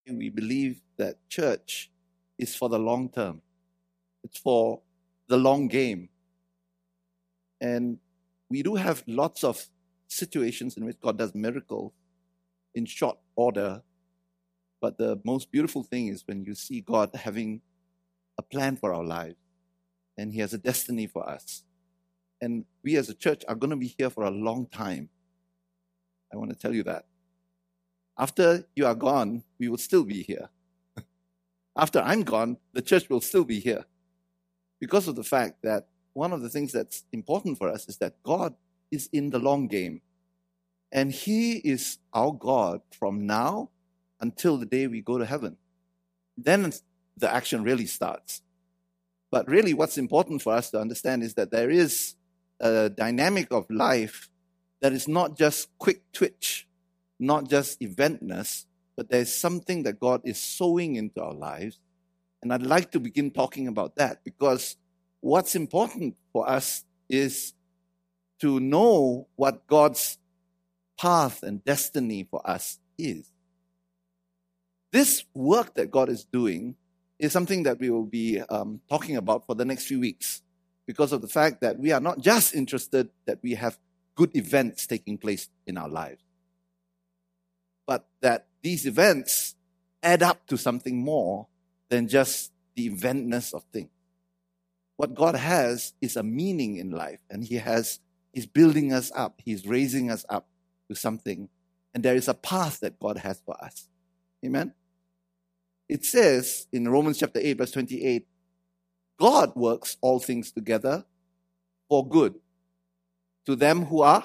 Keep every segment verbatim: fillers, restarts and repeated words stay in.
We believe that church is for the long term. It's for the long game. And we do have lots of situations in which God does miracles in short order. But the most beautiful thing is when you see God having a plan for our lives. And He has a destiny for us. And we as a church are going to be here for a long time. I want to tell you that. After you are gone, we will still be here. After I'm gone, the church will still be here. Because of the fact that one of the things that's important for us is that God is in the long game. And He is our God from now until the day we go to heaven. Then the action really starts. But really what's important for us to understand is that there is a dynamic of life that is not just quick twitch, not just eventness, but there's something that God is sowing into our lives. And I'd like to begin talking about that, because what's important for us is to know what God's path and destiny for us is. This work that God is doing is something that we will be um, talking about for the next few weeks, because of the fact that we are not just interested that we have good events taking place in our lives, but that these events add up to something more than just the eventness of things. What God has is a meaning in life, and He has, He's building us up, He's raising us up to something, and there is a path that God has for us. Amen? It says in Romans chapter eight, verse twenty-eight, God works all things together for good to them who are,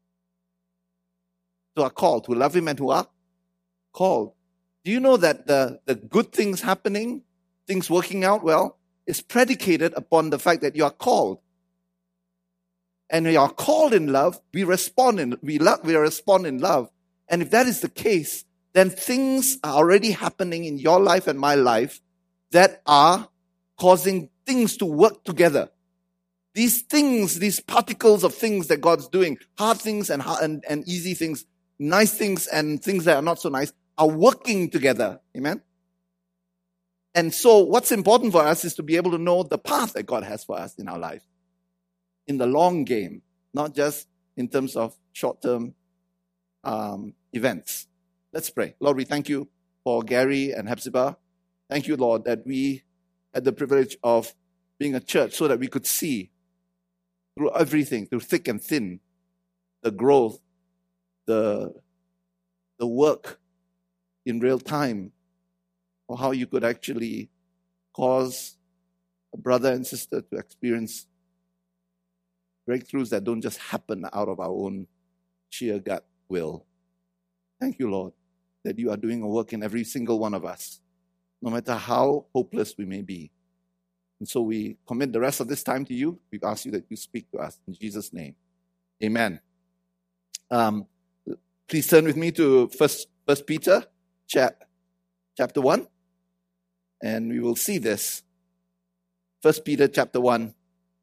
who are called, who love Him and who are called. Do you know that the, the good things happening, things working out well, is predicated upon the fact that you are called? And we are called in love, we respond in we love, we respond in love. And if that is the case, then things are already happening in your life and my life that are causing things to work together. These things, these particles of things that God's doing, hard things and, hard, and, and easy things, nice things and things that are not so nice, are working together. Amen? And so what's important for us is to be able to know the path that God has for us in our life, in the long game, not just in terms of short-term um, events. Let's pray. Lord, we thank You for Gary and Hepzibah. Thank You, Lord, that we had the privilege of being a church so that we could see through everything, through thick and thin, the growth, the, the work in real time, or how You could actually cause a brother and sister to experience breakthroughs that don't just happen out of our own sheer gut will. Thank You, Lord, that You are doing a work in every single one of us, no matter how hopeless we may be. And so we commit the rest of this time to You. We ask You that You speak to us in Jesus' name. Amen. Um, please turn with me to First First Peter chap, chapter one, and we will see this. First Peter chapter one.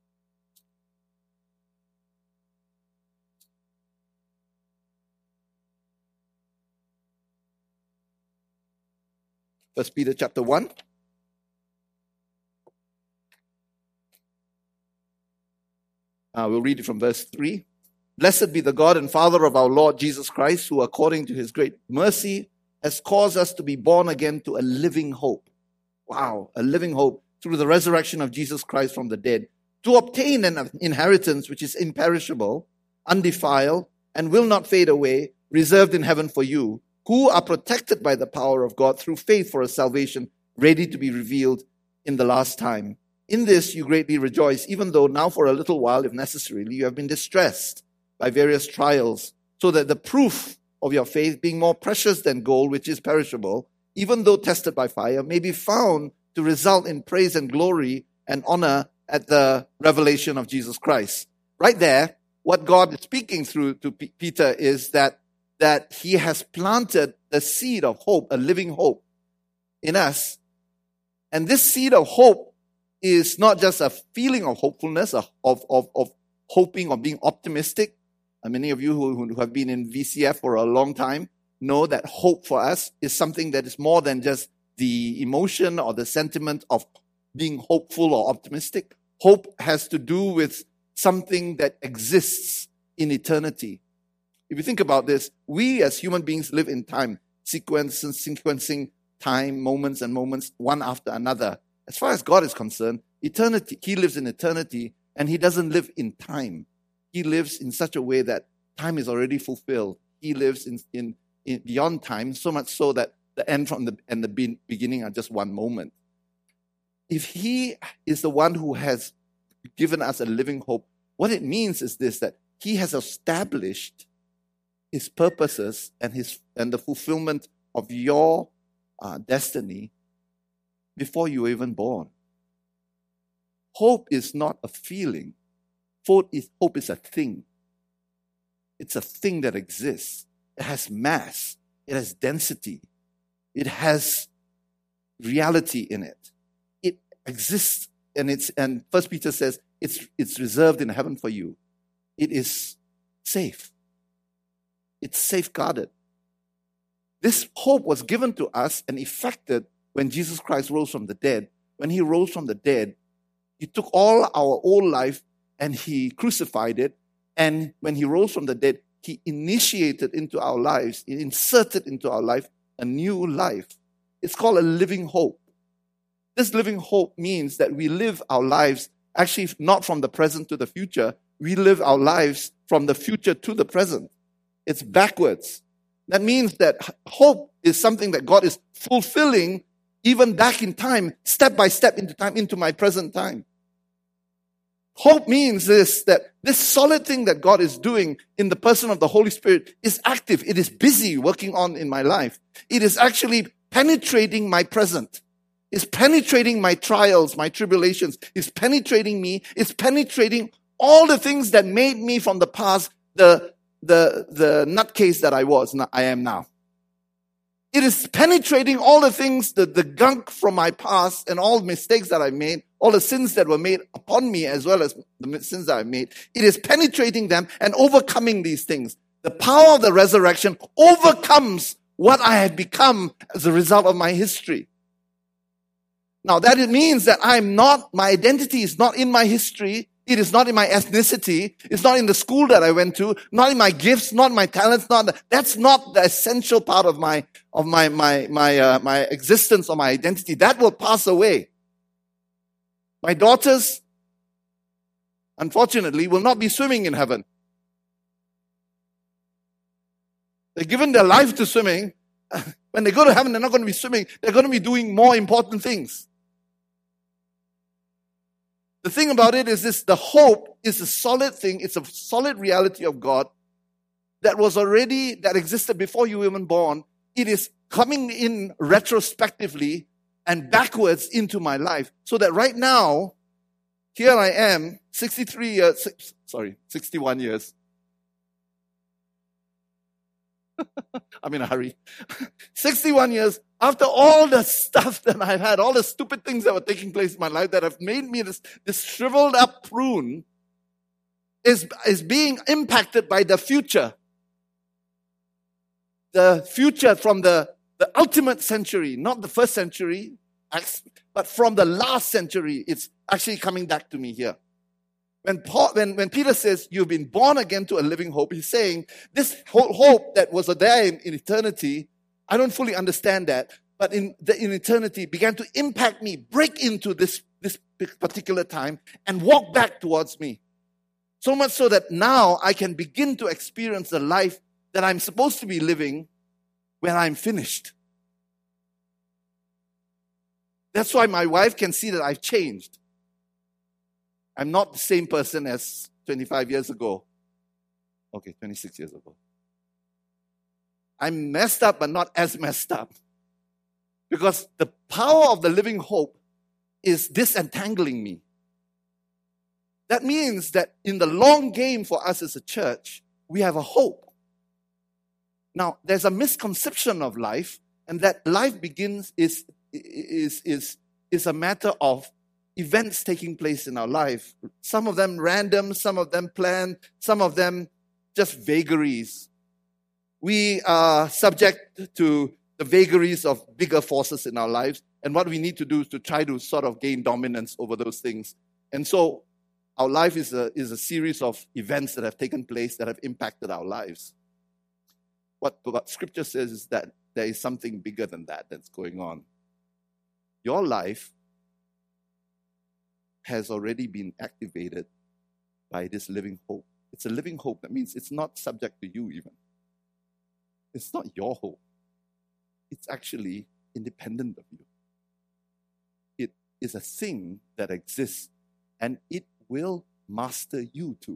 First Peter chapter one. Uh, we'll read it from verse three. Blessed be the God and Father of our Lord Jesus Christ, who according to His great mercy has caused us to be born again to a living hope. Wow, a living hope through the resurrection of Jesus Christ from the dead, to obtain an inheritance which is imperishable, undefiled, and will not fade away, reserved in heaven for you, who are protected by the power of God through faith for a salvation ready to be revealed in the last time. In this you greatly rejoice, even though now for a little while, if necessary, you have been distressed by various trials, so that the proof of your faith, being more precious than gold, which is perishable, even though tested by fire, may be found to result in praise and glory and honor at the revelation of Jesus Christ. Right there, what God is speaking through to P- Peter is that that He has planted the seed of hope, a living hope in us. And this seed of hope is not just a feeling of hopefulness, of, of, of hoping or being optimistic. And many of you who, who have been in V C F for a long time know that hope for us is something that is more than just the emotion or the sentiment of being hopeful or optimistic. Hope has to do with something that exists in eternity. If you think about this, we as human beings live in time, sequencing, sequencing time, moments and moments, one after another. As far as God is concerned, eternity, He lives in eternity, and He doesn't live in time. He lives in such a way that time is already fulfilled. He lives in, in, in beyond time, so much so that the end from the and the be- beginning are just one moment. If He is the one who has given us a living hope, what it means is this, that He has established His purposes and his and the fulfillment of your uh, destiny before you were even born. Hope is not a feeling. Hope is, hope is a thing. It's a thing that exists. It has mass. It has density. It has reality in it. It exists, and it's and First Peter says it's it's reserved in heaven for you. It is safe. It's safeguarded. This hope was given to us and effected when Jesus Christ rose from the dead. When He rose from the dead, He took all our old life and He crucified it. And when He rose from the dead, He initiated into our lives, He inserted into our life a new life. It's called a living hope. This living hope means that we live our lives actually not from the present to the future. We live our lives from the future to the present. It's backwards. That means that hope is something that God is fulfilling even back in time, step by step into time, into my present time. Hope means this, that this solid thing that God is doing in the person of the Holy Spirit is active. It is busy working on in my life. It is actually penetrating my present. It's penetrating my trials, my tribulations. It's penetrating me. It's penetrating all the things that made me from the past the, the, the nutcase that I was, I am now. It is penetrating all the things, the, the gunk from my past and all the mistakes that I made, all the sins that were made upon me as well as the sins that I made. It is penetrating them and overcoming these things. The power of the resurrection overcomes what I had become as a result of my history. Now that it means that I'm not, my identity is not in my history. It is not in my ethnicity. It's not in the school that I went to. Not in my gifts. Not in my talents. Not the, that's not the essential part of my of my my my uh, my existence or my identity. That will pass away. My daughters, unfortunately, will not be swimming in heaven. They've given their life to swimming. When they go to heaven, they're not going to be swimming. They're going to be doing more important things. The thing about it is this, the hope is a solid thing. It's a solid reality of God that was already, that existed before you were even born. It is coming in retrospectively and backwards into my life. So that right now, here I am, sixty-three years, sorry, sixty-one years. I'm in a hurry. sixty-one years after all the stuff that I've had, all the stupid things that were taking place in my life that have made me this, this shriveled up prune is, is being impacted by the future. The future from the, the ultimate century, not the first century, but from the last century. It's actually coming back to me here. When, Paul, when, when Peter says, you've been born again to a living hope, he's saying, this whole hope that was there in, in eternity, I don't fully understand that, but in, the, in eternity began to impact me, break into this, this particular time, and walk back towards me. So much so that now I can begin to experience the life that I'm supposed to be living when I'm finished. That's why my wife can see that I've changed. I'm not the same person as twenty-five years ago. Okay, twenty-six years ago. I'm messed up, but not as messed up. Because the power of the living hope is disentangling me. That means that in the long game for us as a church, we have a hope. Now, there's a misconception of life, and that life begins is, is, is, is a matter of events taking place in our life. Some of them random, some of them planned, some of them just vagaries. We are subject to the vagaries of bigger forces in our lives. And what we need to do is to try to sort of gain dominance over those things. And so our life is a, is a series of events that have taken place that have impacted our lives. What, what Scripture says is that there is something bigger than that that's going on. Your life has already been activated by this living hope. It's a living hope. That means it's not subject to you even. It's not your hope. It's actually independent of you. It is a thing that exists, and it will master you too.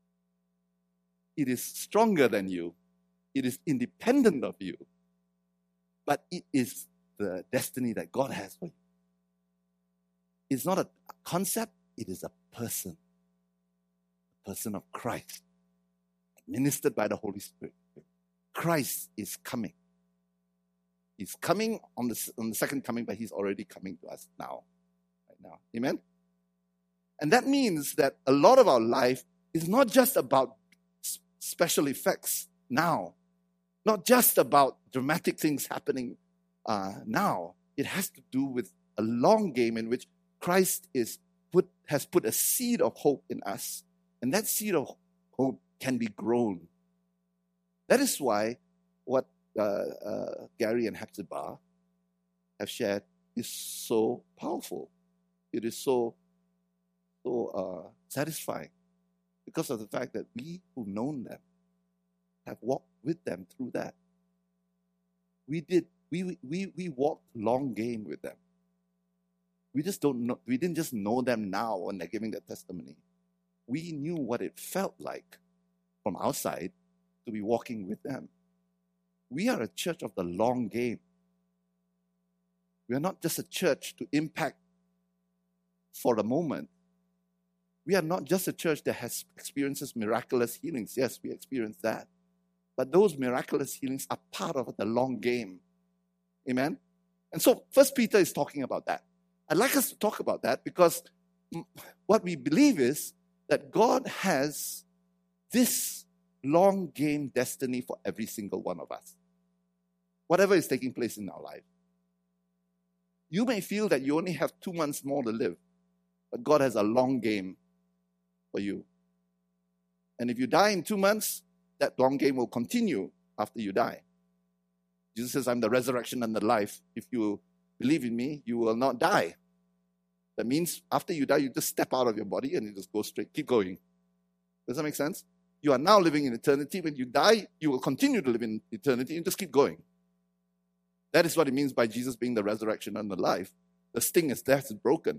It is stronger than you. It is independent of you. But it is the destiny that God has for you. It's not a concept, it is a person. The person of Christ, administered by the Holy Spirit. Christ is coming. He's coming on the, on the second coming, but he's already coming to us now. Right now. Amen? And that means that a lot of our life is not just about special effects now. Not just about dramatic things happening uh, now. It has to do with a long game in which Christ is put has put a seed of hope in us. And that seed of hope can be grown. That is why what uh, uh, Gary and Hepzibah have shared is so powerful. It is so, so uh, satisfying because of the fact that we who've known them have walked with them through that. We did. We we we walked long game with them. We just don't know. We didn't just know them now when they're giving their testimony. We knew what it felt like from outside to be walking with them. We are a church of the long game. We are not just a church to impact for a moment. We are not just a church that has experiences miraculous healings. Yes, we experience that. But those miraculous healings are part of the long game. Amen? And so First Peter is talking about that. I'd like us to talk about that because what we believe is that God has this long game destiny for every single one of us. Whatever is taking place in our life. You may feel that you only have two months more to live, but God has a long game for you. And if you die in two months, that long game will continue after you die. Jesus says, I'm the resurrection and the life. If you believe in me, you will not die. That means after you die, you just step out of your body and you just go straight, keep going. Does that make sense? You are now living in eternity. When you die, you will continue to live in eternity and just keep going. That is what it means by Jesus being the resurrection and the life. The sting is death is broken.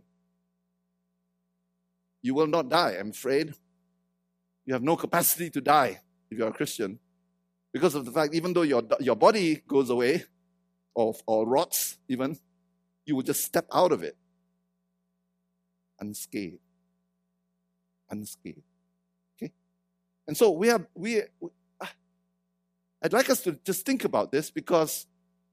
You will not die, I'm afraid. You have no capacity to die if you're a Christian. Because of the fact, even though your, your body goes away, or, or rots even, you will just step out of it unscathed. Unscathed. Okay? And so we are, we, we I'd like us to just think about this because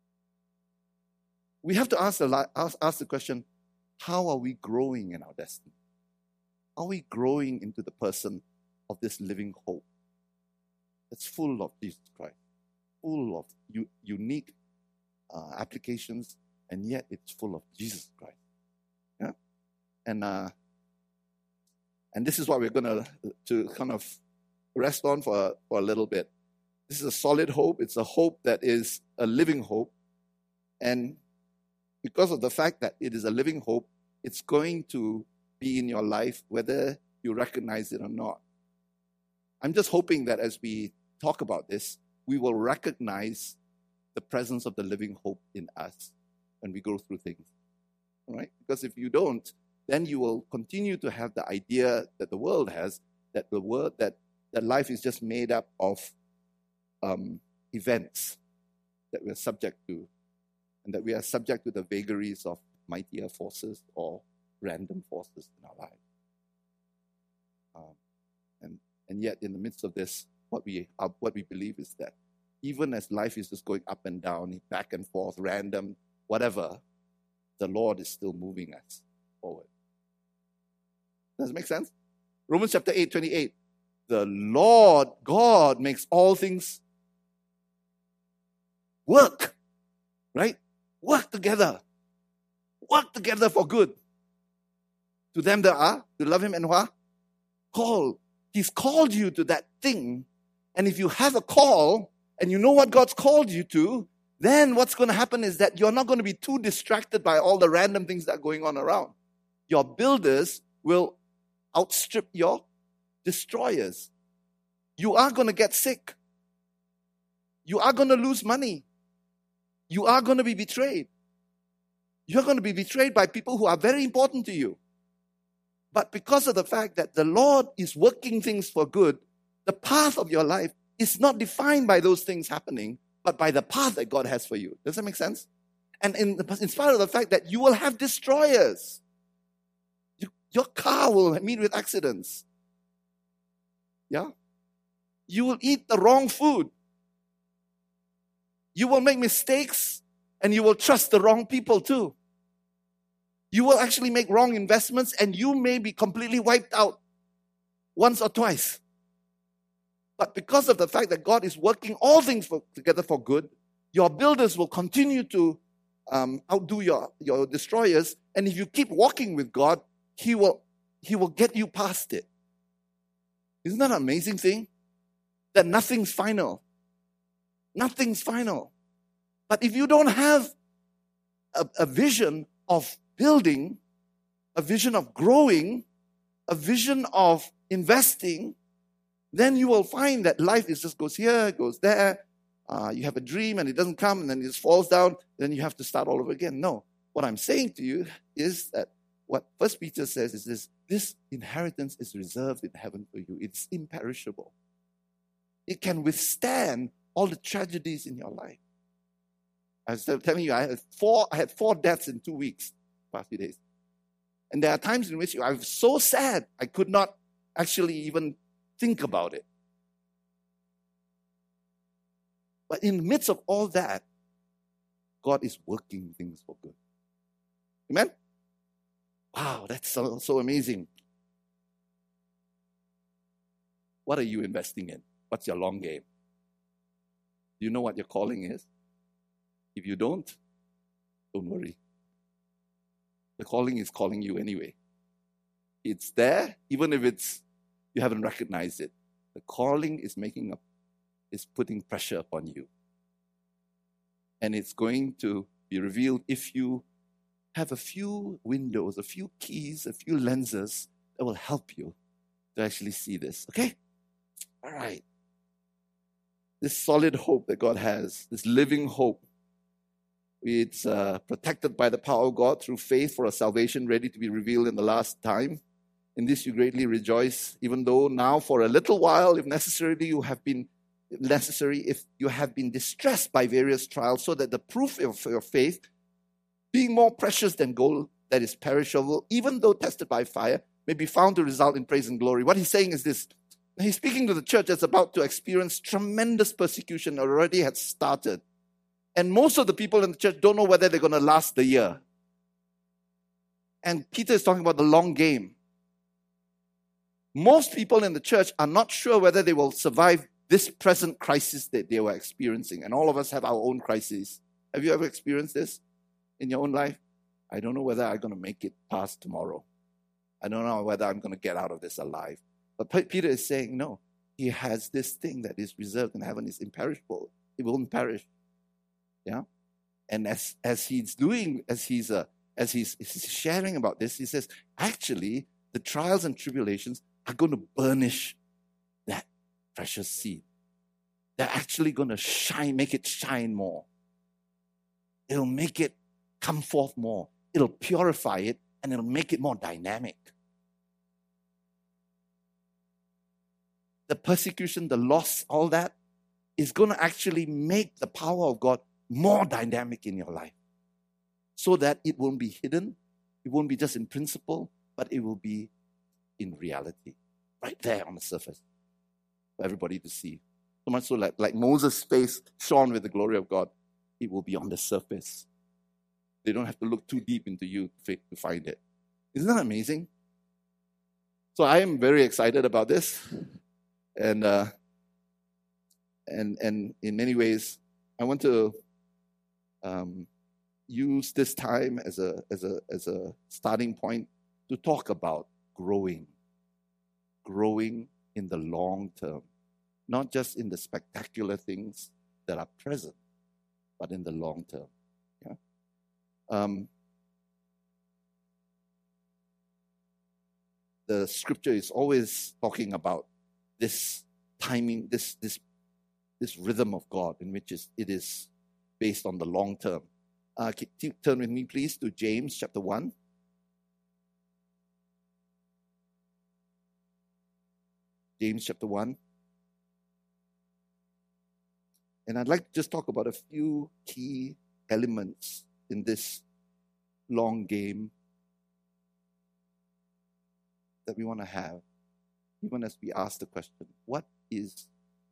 we have to ask the, ask, ask the question, how are we growing in our destiny? Are we growing into the person of this living hope that's full of Jesus Christ, full of u- unique uh, applications, and yet it's full of Jesus Christ? Yeah, and uh, and this is what we're going to to kind of rest on for for a little bit. This is a solid hope. It's a hope that is a living hope, and because of the fact that it is a living hope, it's going to be in your life whether you recognize it or not. I'm just hoping that as we talk about this, we will recognize the presence of the living hope in us when we go through things. All right? Because if you don't, then you will continue to have the idea that the world has, that the world that, that life is just made up of um, events that we're subject to, and that we are subject to the vagaries of mightier forces or random forces in our lives. Um, and and yet, in the midst of this, what we uh, what we believe is that even as life is just going up and down, back and forth, random, whatever, the Lord is still moving us forward. Does it make sense? Romans chapter eight, twenty-eight. The Lord God makes all things work, right? Work together. Work together for good. To them that are, to love him and who are called. He's called you to that thing. And if you have a call and you know what God's called you to, then what's going to happen is that you're not going to be too distracted by all the random things that are going on around. Your builders will outstrip your destroyers. You are going to get sick. You are going to lose money. You are going to be betrayed. You're going to be betrayed by people who are very important to you. But because of the fact that the Lord is working things for good, the path of your life is not defined by those things happening, but by the path that God has for you. Does that make sense? And in, in spite of the fact that you will have destroyers, you, your car will meet with accidents. Yeah? You will eat the wrong food. You will make mistakes and you will trust the wrong people too. You will actually make wrong investments and you may be completely wiped out once or twice. But because of the fact that God is working all things for, together for good, your builders will continue to um, outdo your, your destroyers. And if you keep walking with God, He will, He will get you past it. Isn't that an amazing thing? That nothing's final. Nothing's final. But if you don't have a, a vision of building, a vision of growing, a vision of investing, then you will find that life is just goes here, goes there. Uh, you have a dream and it doesn't come and then it just falls down. Then you have to start all over again. No. What I'm saying to you is that what First Peter says is this, this inheritance is reserved in heaven for you. It's imperishable. It can withstand all the tragedies in your life. I was telling you, I had four, I had four deaths in two weeks, past few days. And there are times in which I was so sad, I could not actually even think about it. But in the midst of all that, God is working things for good. Amen? Wow, that's so, so amazing. What are you investing in? What's your long game? Do you know what your calling is? If you don't, don't worry. The calling is calling you anyway. It's there, even if it's you haven't recognized it. The calling is making up, is putting pressure upon you. And it's going to be revealed if you have a few windows, a few keys, a few lenses that will help you to actually see this. Okay? All right. This solid hope that God has, this living hope, it's uh, protected by the power of God through faith for a salvation ready to be revealed in the last time. In this you greatly rejoice, even though now for a little while, if necessarily you have been necessary, if you have been distressed by various trials, so that the proof of your faith, being more precious than gold that is perishable, even though tested by fire, may be found to result in praise and glory. What he's saying is this. He's speaking to the church that's about to experience tremendous persecution, already had started. And most of the people in the church don't know whether they're going to last the year. And Peter is talking about the long game. Most people in the church are not sure whether they will survive this present crisis that they were experiencing. And all of us have our own crises. Have you ever experienced this in your own life? I don't know whether I'm going to make it past tomorrow. I don't know whether I'm going to get out of this alive. But Peter is saying, no, he has this thing that is reserved in heaven, is imperishable. It won't perish. Yeah? And as as he's doing, as he's uh, as he's, he's sharing about this, he says, actually, the trials and tribulations are going to burnish that precious seed. They're actually going to shine, make it shine more. It'll make it come forth more. It'll purify it, and it'll make it more dynamic. The persecution, the loss, all that is going to actually make the power of God more dynamic in your life, so that it won't be hidden, it won't be just in principle, but it will be in reality, right there on the surface for everybody to see. So much so like, like Moses' face shone with the glory of God, it will be on the surface. They don't have to look too deep into you to find it. Isn't that amazing? So I am very excited about this. And uh, and and in many ways, I want to um, use this time as a as a as a starting point to talk about growing, growing in the long term, not just in the spectacular things that are present, but in the long term. Yeah. Um, the scripture is always talking about this timing, this this this rhythm of God, in which is, it is based on the long term. Uh, keep, turn with me, please, to James chapter one. James chapter one. And I'd like to just talk about a few key elements in this long game that we want to have, even as we ask the question, what is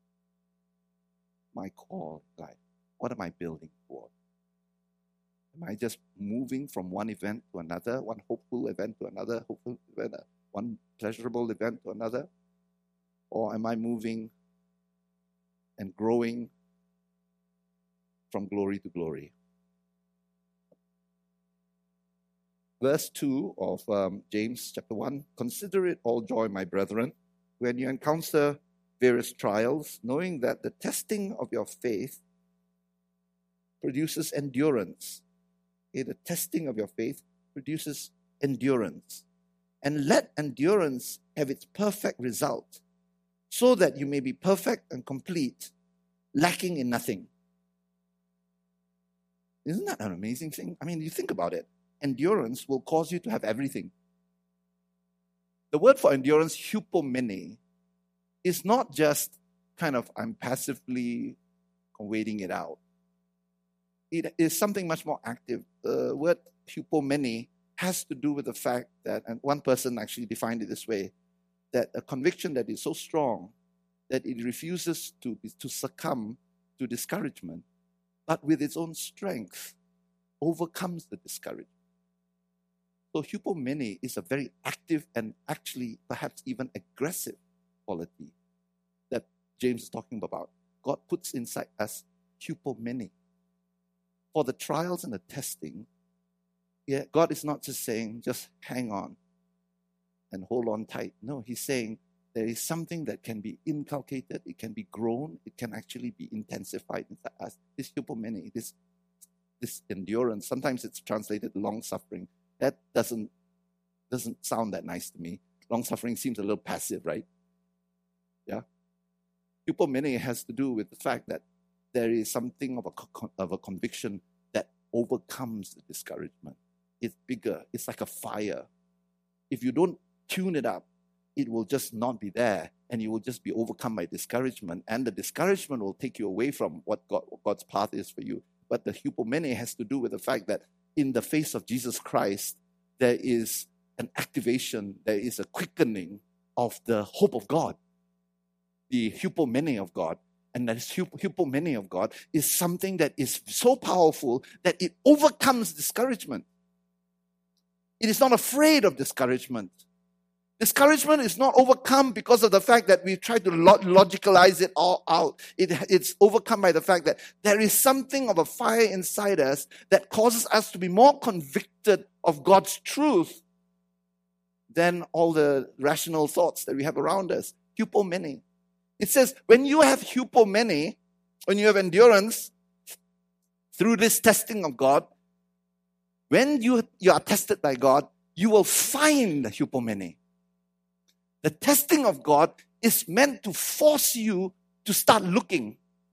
my call life? What am I building for? Am I just moving from one event to another, one hopeful event to another, hopeful event, one pleasurable event to another? Or am I moving and growing from glory to glory? Verse two of um, James chapter one, consider it all joy, my brethren, when you encounter various trials, knowing that the testing of your faith produces endurance. Okay, the testing of your faith produces endurance. And let endurance have its perfect result, so that you may be perfect and complete, lacking in nothing. Isn't that an amazing thing? I mean, you think about it. Endurance will cause you to have everything. The word for endurance, hupomene, is not just kind of, I'm passively waiting it out. It is something much more active. The word hupomene has to do with the fact that, and one person actually defined it this way, that a conviction that is so strong that it refuses to, to succumb to discouragement, but with its own strength overcomes the discouragement. So hupomene is a very active and actually perhaps even aggressive quality that James is talking about. God puts inside us hupomene. For the trials and the testing, yeah, God is not just saying, just hang on and hold on tight. No, he's saying there is something that can be inculcated, it can be grown, it can actually be intensified inside us. This hupomene, this, this endurance, sometimes it's translated long-suffering. That doesn't, doesn't sound that nice to me. Long-suffering seems a little passive, right? Yeah. Hupomene has to do with the fact that there is something of a, of a conviction that overcomes the discouragement. It's bigger. It's like a fire. If you don't tune it up, it will just not be there, and you will just be overcome by discouragement, and the discouragement will take you away from what God, God's path is for you. But the hupomene has to do with the fact that in the face of Jesus Christ, there is an activation, there is a quickening of the hope of God, the hupomene of God. And that hupomene of God is something that is so powerful that it overcomes discouragement. It is not afraid of discouragement. Discouragement is not overcome because of the fact that we try to logicalize it all out. It, it's overcome by the fact that there is something of a fire inside us that causes us to be more convicted of God's truth than all the rational thoughts that we have around us. Hupomene. It says, when you have hupomene, when you have endurance through this testing of God, when you, you are tested by God, you will find hupomene. The testing of God is meant to force you to start looking.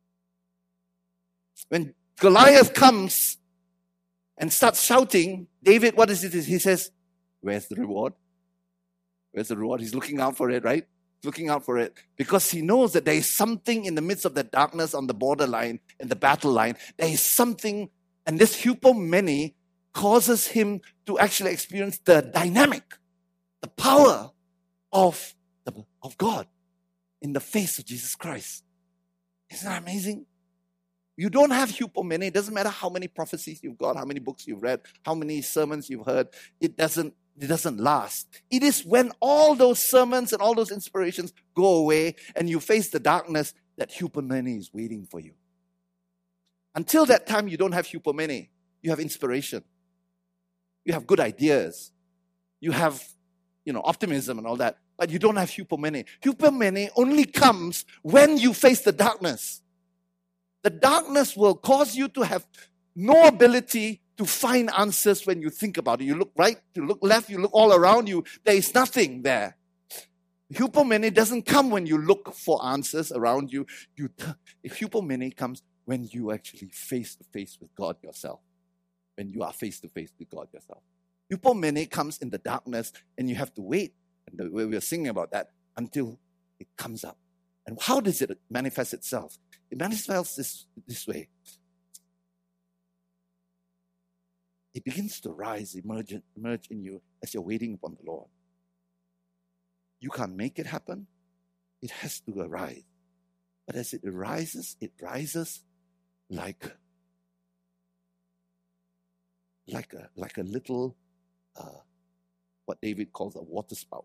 When Goliath comes and starts shouting, David, what is it? He says, where's the reward? Where's the reward? He's looking out for it, right? Looking out for it because he knows that there is something in the midst of the darkness on the borderline, in the battle line. There is something, and this hupomene causes him to actually experience the dynamic, the power of, the, of God in the face of Jesus Christ. Isn't that amazing? You don't have hupomene. It doesn't matter how many prophecies you've got, how many books you've read, how many sermons you've heard. It doesn't, it doesn't last. It is when all those sermons and all those inspirations go away and you face the darkness that hupomene is waiting for you. Until that time, you don't have hypomene. You have inspiration. You have good ideas. You have, you know, optimism and all that. But you don't have hypomene. Hypomene only comes when you face the darkness. The darkness will cause you to have no ability to find answers when you think about it. You look right, you look left, you look all around you. There is nothing there. Hypomene doesn't come when you look for answers around you. you hypomene comes when you actually face to face with God yourself. When you are face to face with God yourself. Hypomene comes in the darkness and you have to wait. And the way we are singing about that until it comes up. And how does it manifest itself? It manifests this, this way. It begins to rise, emerge, emerge in you as you're waiting upon the Lord. You can't make it happen. It has to arise. But as it arises, it rises like, like, a, like a little, uh, what David calls a water spout.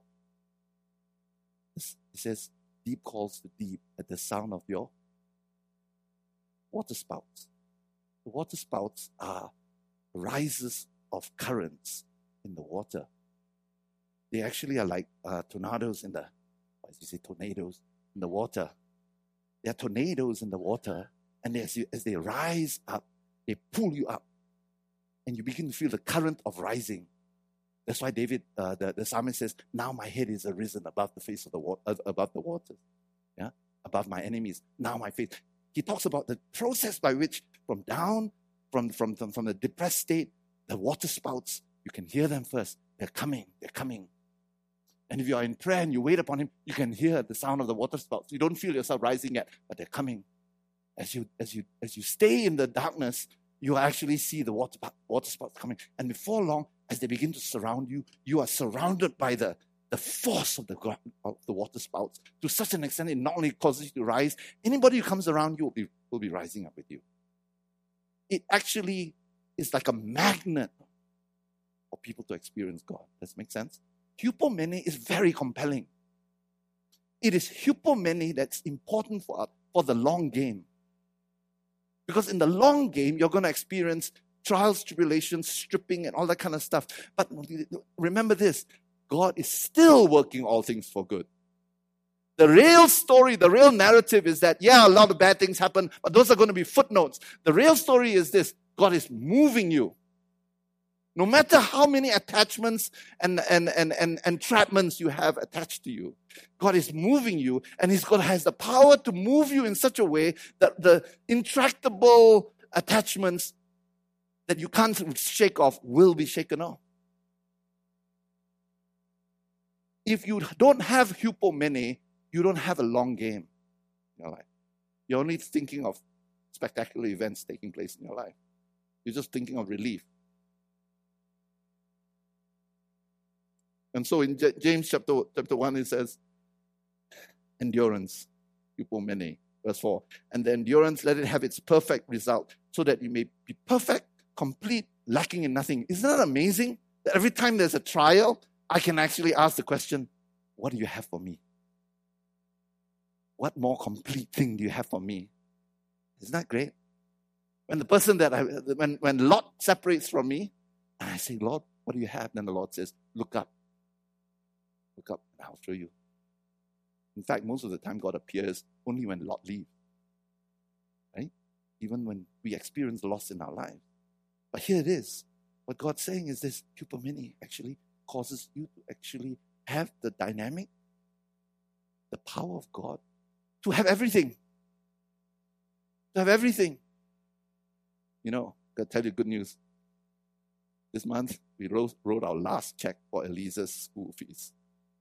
It says, deep calls to deep at the sound of your water spouts. The water spouts are rises of currents in the water. They actually are like uh, tornadoes in the, as you say, tornadoes in the water. They are tornadoes in the water, and as, you, as they rise up, they pull you up, and you begin to feel the current of rising. That's why David, uh, the, the psalmist says, now my head is arisen above the face of the water, uh, above the waters, yeah, above my enemies. Now my face. He talks about the process by which from down, from, from, from, from the depressed state, the water spouts, you can hear them first. They're coming, they're coming. And if you are in prayer and you wait upon him, you can hear the sound of the water spouts. You don't feel yourself rising yet, but they're coming. As you, as you, as you stay in the darkness, you actually see the water, water spouts coming. And before long, as they begin to surround you, you are surrounded by the, the force of the, of the water spouts to such an extent it not only causes you to rise, anybody who comes around you will be, will be rising up with you. It actually is like a magnet for people to experience God. Does that make sense? Hypomene is very compelling. It is hypomene that's important for, for the long game. Because in the long game, you're going to experience trials, tribulations, stripping, and all that kind of stuff. But remember this, God is still working all things for good. The real story, the real narrative is that, yeah, a lot of bad things happen, but those are going to be footnotes. The real story is this, God is moving you. No matter how many attachments and, and, and, and, and entrapments you have attached to you, God is moving you, and He's God has the power to move you in such a way that the intractable attachments that you can't shake off will be shaken off. If you don't have hypomene, you don't have a long game in your life. You're only thinking of spectacular events taking place in your life. You're just thinking of relief. And so in James chapter, chapter one, it says, endurance, hypomene, verse four. And the endurance, let it have its perfect result, so that you may be perfect, complete, lacking in nothing. Isn't that amazing? That every time there's a trial, I can actually ask the question, what do you have for me? What more complete thing do you have for me? Isn't that great? When the person that I, when, when Lot separates from me, and I say, Lord, what do you have? Then the Lord says, look up. Look up and I'll show you. In fact, most of the time God appears only when Lot leaves. Right? Even when we experience loss in our lives. But here it is. What God's saying is this, hypomene actually causes you to actually have the dynamic, the power of God, to have everything. To have everything. You know, I've got to tell you good news. This month, we wrote, wrote our last check for Elisa's school fees.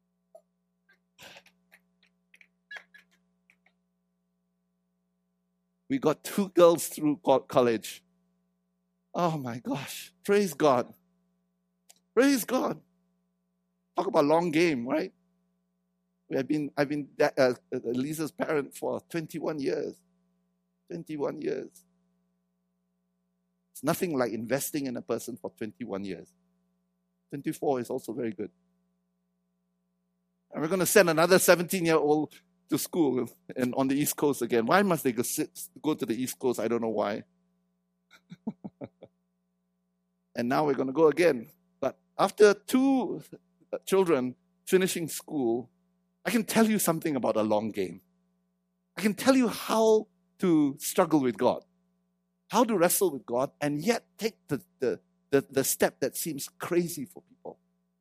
We got two girls through college. Oh my gosh. Praise God. Praise God. Talk about long game, right? We have been, I've been uh, Lisa's parent for twenty-one years. twenty-one years. It's nothing like investing in a person for twenty-one years. twenty-four is also very good. And we're going to send another seventeen-year-old to school and on the East Coast again. Why must they go, sit, go to the East Coast? I don't know why. And now we're going to go again. But after two children finishing school, I can tell you something about a long game. I can tell you how to struggle with God, how to wrestle with God, and yet take the, the, the, the step that seems crazy for people.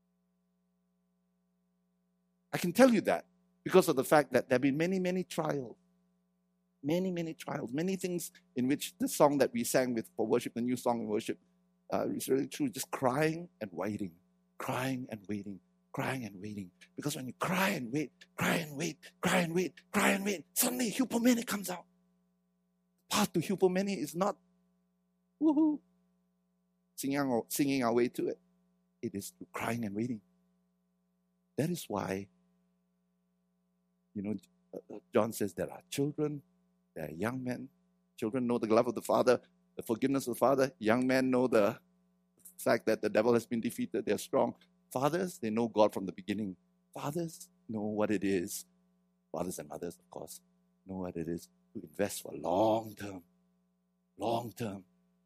I can tell you that because of the fact that there have been many, many trials. Many, many trials. Many things in which the song that we sang with for worship, the new song in worship, uh, is really true. Just crying and waiting. Crying and waiting. Crying and waiting. Because when you cry and wait, cry and wait, cry and wait, cry and wait, suddenly Hupomene comes out. Path to Hupomene is not woohoo, singing, singing our way to it. It is through crying and waiting. That is why, you know, John says there are children, there are young men. Children know the love of the Father, the forgiveness of the Father. Young men know the fact that the devil has been defeated. They're strong. Fathers, they know God from the beginning. Fathers know what it is. Fathers and mothers, of course, know what it is to invest for long term. Long term.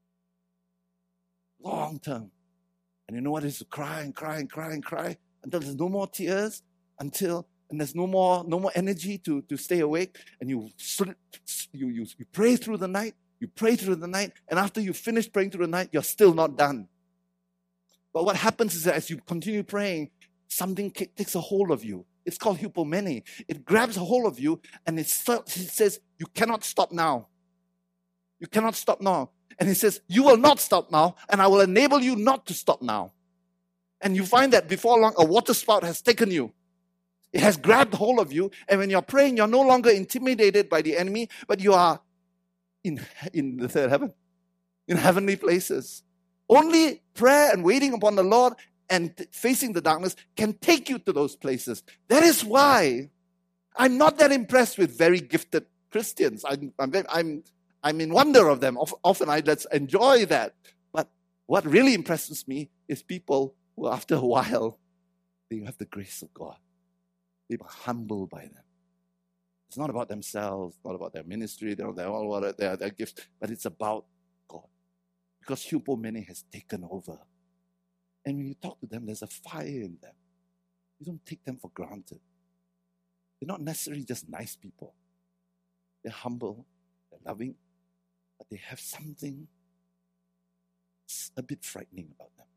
Long term. And you know what it is to cry and cry and cry and cry until there's no more tears, until and there's no more no more energy to, to stay awake, and you, you you you pray through the night, you pray through the night, and after you finish praying through the night, you're still not done. But what happens is that as you continue praying, something takes a hold of you. It's called Hupomene. It grabs a hold of you, and it says, you cannot stop now. You cannot stop now. And he says, you will not stop now, and I will enable you not to stop now. And you find that before long, a water spout has taken you. It has grabbed hold of you, and when you're praying, you're no longer intimidated by the enemy, but you are in, in the third heaven, in heavenly places. Only prayer and waiting upon the Lord and facing the darkness can take you to those places. That is why I'm not that impressed with very gifted Christians. I'm, I'm, I'm, I'm in wonder of them. Often I let's enjoy that. But what really impresses me is people who, after a while, they have the grace of God. They are humbled by them. It's not about themselves, not about their ministry, they're, they're all about their, their gifts, but it's about God. Because Hupomene has taken over. And when you talk to them, there's a fire in them. You don't take them for granted. They're not necessarily just nice people. They're humble, they're loving, but they have something a bit frightening about them.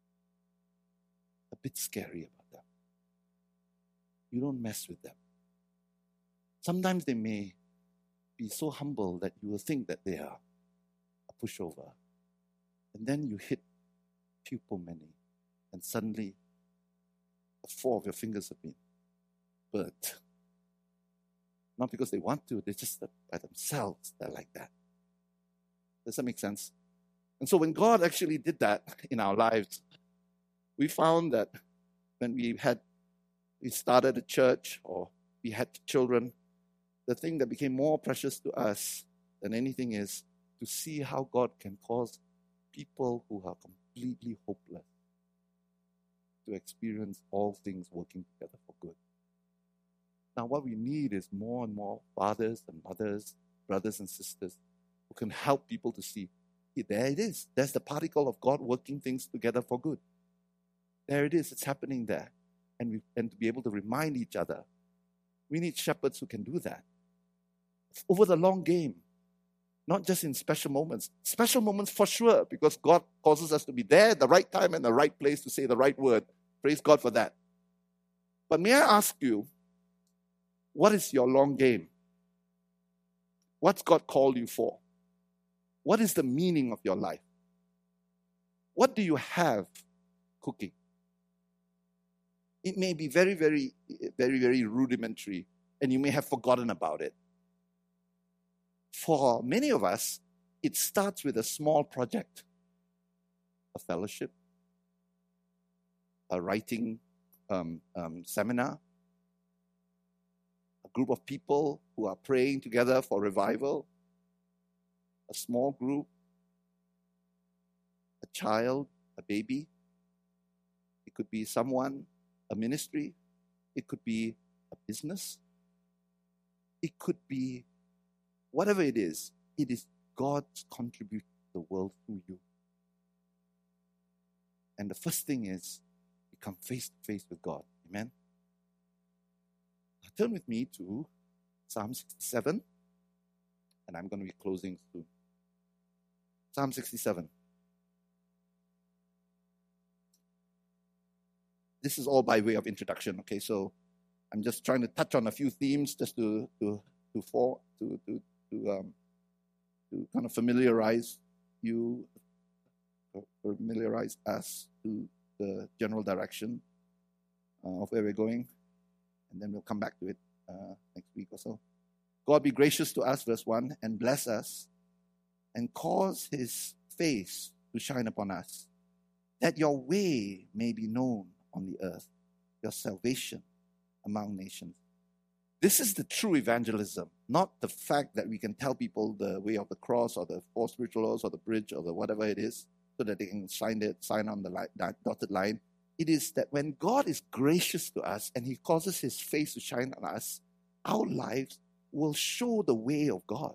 A bit scary about them. You don't mess with them. Sometimes they may be so humble that you will think that they are a pushover. And then you hit Hupomene, and suddenly four of your fingers have been burnt. Not because they want to, they're just by themselves, they're like that. Does that make sense? And so when God actually did that in our lives, we found that when we had, we started a church or we had children, the thing that became more precious to us than anything is to see how God can cause people who are completely hopeless to experience all things working together for good. Now, what we need is more and more fathers and mothers, brothers and sisters who can help people to see, hey, there it is. There's the particle of God working things together for good. There it is. It's happening there. And, we, and to be able to remind each other. We need shepherds who can do that. Over the long game. Not just in special moments. Special moments for sure, because God causes us to be there at the right time and the right place to say the right word. Praise God for that. But may I ask you, what is your long game? What's God called you for? What is the meaning of your life? What do you have cooking? It may be very, very, very, very rudimentary, and you may have forgotten about it. For many of us, it starts with a small project, a fellowship, a writing um, um, seminar, a group of people who are praying together for revival, a small group, a child, a baby. It could be someone, a ministry. It could be a business. It could be whatever it is. It is God's contribution the world through you. And the first thing is, we come face to face with God. Amen? Now turn with me to Psalm sixty-seven, and I'm going to be closing soon. Psalm sixty-seven. This is all by way of introduction, okay? So I'm just trying to touch on a few themes just to to to for, to to to um to kind of familiarize you, familiarize us to the general direction uh, of where we're going, and then we'll come back to it uh, next week or so. God be gracious to us, verse one, and bless us, and cause His face to shine upon us, that your way may be known on the earth, your salvation among nations. This is the true evangelism, not the fact that we can tell people the way of the cross or the four spiritual laws or the bridge or the whatever it is, so that they can sign it, sign on the line, dotted line. It is that when God is gracious to us and He causes His face to shine on us, our lives will show the way of God.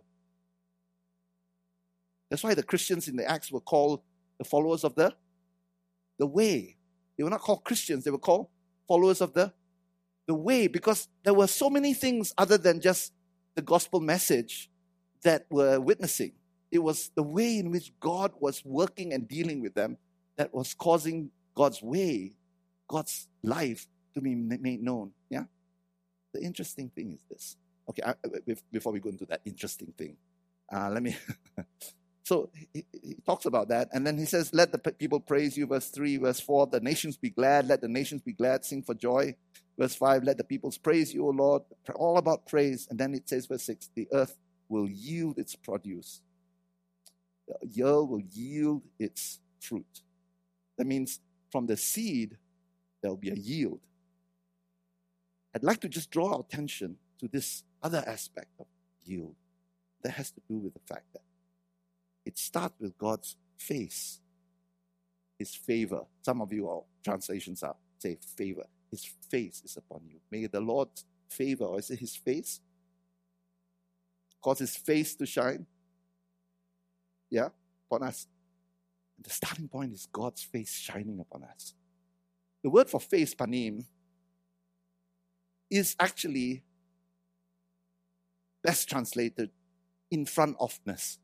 That's why the Christians in the Acts were called the followers of the, the way. They were not called Christians, they were called followers of the, the way, because there were so many things other than just the gospel message that were witnessing. It was the way in which God was working and dealing with them that was causing God's way, God's life to be made known. Yeah? The interesting thing is this. Okay, I, before we go into that interesting thing, uh, let me... So he, he talks about that, and then he says, let the people praise you, verse three, verse four, the nations be glad, let the nations be glad, sing for joy. Verse five, let the peoples praise you, O Lord, all about praise. And then it says, verse six, the earth will yield its produce. The earth will yield its fruit. That means from the seed, there will be a yield. I'd like to just draw our attention to this other aspect of yield that has to do with the fact that it starts with God's face, His favor. Some of you, all translations are say favor. His face is upon you. May the Lord's favor, or is it His face? Cause His face to shine. Yeah, upon us. And the starting point is God's face shining upon us. The word for face, panim, is actually best translated in front ofness.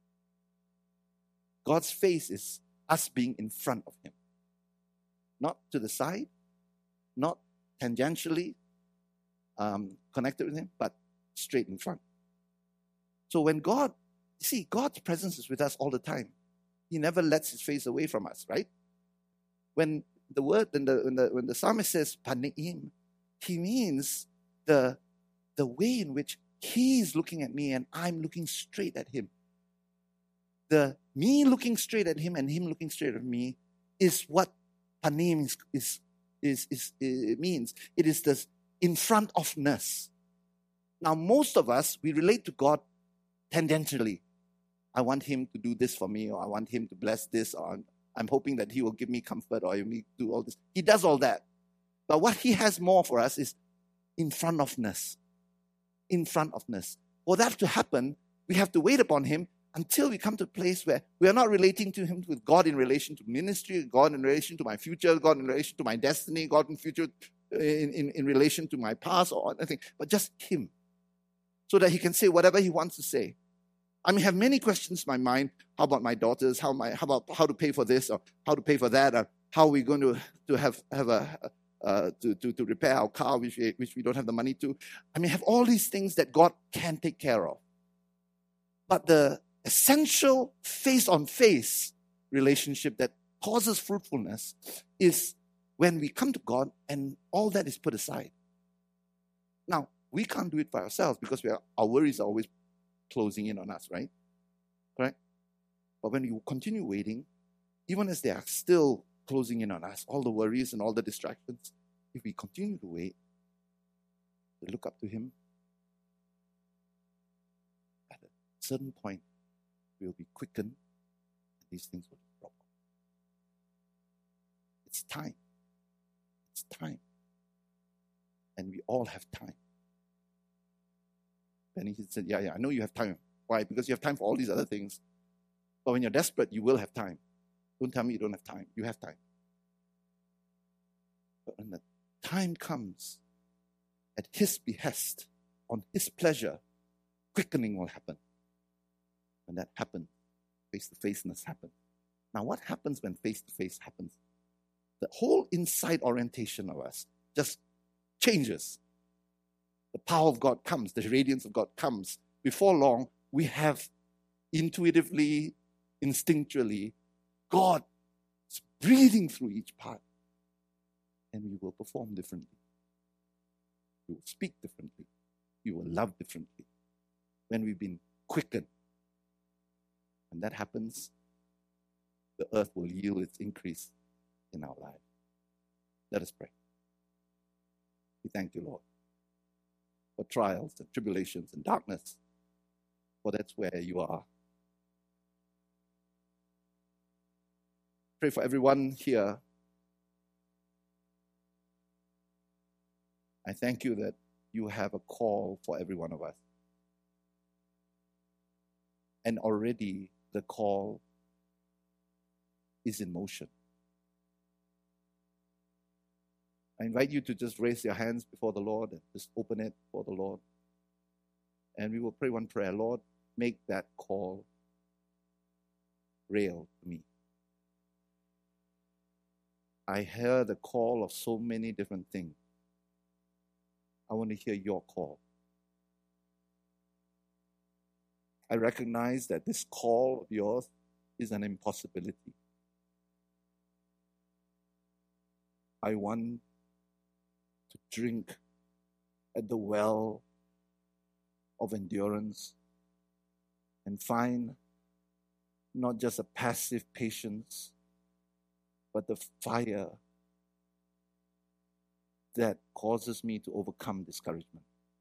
God's face is us being in front of Him. Not to the side, not tangentially um, connected with Him, but straight in front. So when God, you see, God's presence is with us all the time. He never lets His face away from us, right? When the word, when the, when the, when the psalmist says, panim, he means the, the way in which He is looking at me and I'm looking straight at Him. The me looking straight at Him and Him looking straight at me is what panim is, is, is, is, it means. It is this in front ofness. Now, most of us, we relate to God tangentially. I want Him to do this for me, or I want Him to bless this, or I'm hoping that He will give me comfort, or He will do all this. He does all that. But what He has more for us is in front ofness. In front ofness. For that to happen, we have to wait upon Him until we come to a place where we are not relating to Him with God in relation to ministry, God in relation to my future, God in relation to my destiny, God in future in, in, in relation to my past or anything, but just Him. So that He can say whatever He wants to say. I may have many questions in my mind. How about my daughters? How my how about how to pay for this or how to pay for that? Or how are we going to, to have, have a uh, to, to, to repair our car which we, which we don't have the money to? I mean, have all these things that God can take care of. But the essential face-on-face relationship that causes fruitfulness is when we come to God and all that is put aside. Now, we can't do it by ourselves because we are, our worries are always closing in on us, right? Correct? But when we continue waiting, even as they are still closing in on us, all the worries and all the distractions, if we continue to wait, to look up to Him, at a certain point, we will be quickened, and these things will drop off. It's time. It's time. And we all have time. And he said, yeah, yeah, I know you have time. Why? Because you have time for all these other things. But when you're desperate, you will have time. Don't tell me you don't have time. You have time. But when the time comes, at His behest, on His pleasure, quickening will happen. When that happens, face-to-faceness happens. Now, what happens when face-to-face happens? The whole inside orientation of us just changes. The power of God comes. The radiance of God comes. Before long, we have intuitively, instinctually, God is breathing through each part. And we will perform differently. We will speak differently. We will love differently. When we've been quickened. When that happens, the earth will yield its increase in our lives. Let us pray. We thank you, Lord, for trials and tribulations and darkness, for that's where you are. Pray for everyone here. I thank you that you have a call for every one of us. And already the call is in motion. I invite you to just raise your hands before the Lord and just open it for the Lord. And we will pray one prayer. Lord, make that call real to me. I hear the call of so many different things. I want to hear your call. I recognize that this call of yours is an impossibility. I want to drink at the well of endurance and find not just a passive patience, but the fire that causes me to overcome discouragement.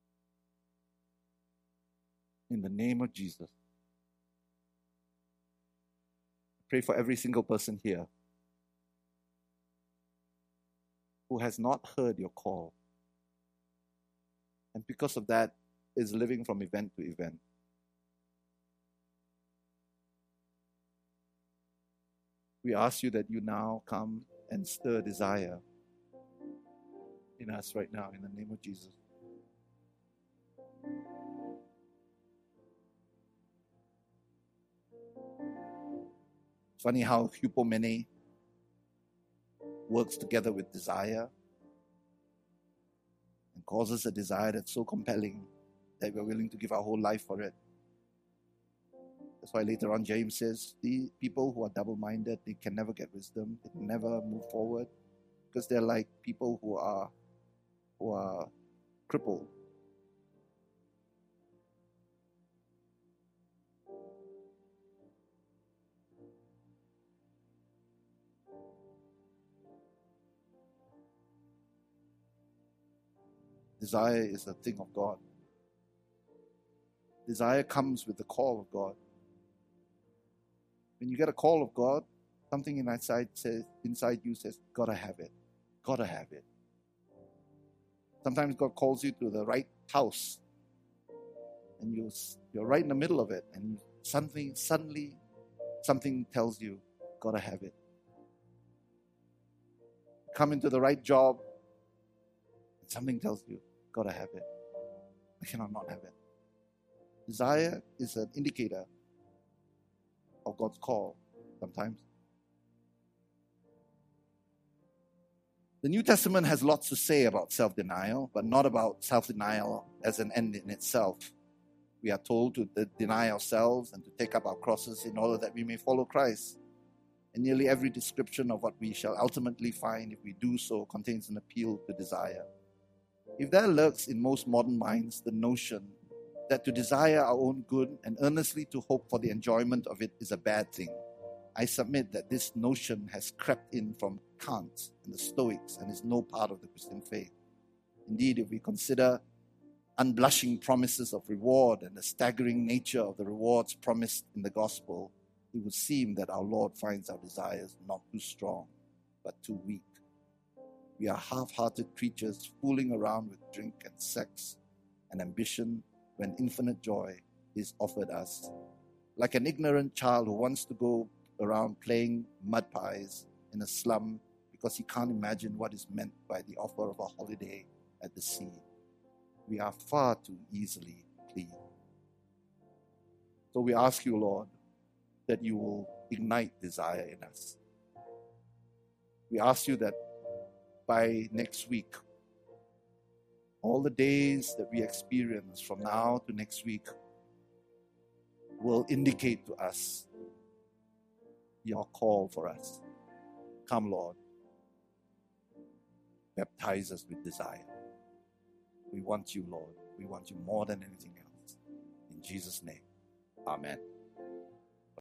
In the name of Jesus, I pray for every single person here who has not heard your call, and because of that is living from event to event. We ask you that you now come and stir desire in us right now, in the name of Jesus. It's funny how hupomene works together with desire and causes a desire that's so compelling that we're willing to give our whole life for it. That's why later on James says, the people who are double-minded, they can never get wisdom, they can never move forward, because they're like people who are who are crippled. Desire is a thing of God. Desire comes with the call of God. When you get a call of God, something inside says, inside you says, gotta have it. Gotta have it. Sometimes God calls you to the right house, and you, you're right in the middle of it, and something, suddenly something tells you, gotta have it. Come into the right job, and something tells you, gotta have it. I cannot not have it. Desire is an indicator of God's call sometimes. The New Testament has lots to say about self-denial, but not about self-denial as an end in itself. We are told to deny ourselves and to take up our crosses in order that we may follow Christ. And nearly every description of what we shall ultimately find if we do so contains an appeal to desire. If there lurks in most modern minds the notion that to desire our own good and earnestly to hope for the enjoyment of it is a bad thing, I submit that this notion has crept in from Kant and the Stoics and is no part of the Christian faith. Indeed, if we consider unblushing promises of reward and the staggering nature of the rewards promised in the gospel, it would seem that our Lord finds our desires not too strong, but too weak. We are half-hearted creatures fooling around with drink and sex and ambition when infinite joy is offered us like an ignorant child who wants to go around playing mud pies in a slum because he can't imagine what is meant by the offer of a holiday at the sea. We are far too easily pleased. So we ask you, Lord, that you will ignite desire in us. We ask you that by next week, all the days that we experience from now to next week will indicate to us your call for us. Come, Lord. Baptize us with desire. We want you, Lord. We want you more than anything else. In Jesus' name, amen.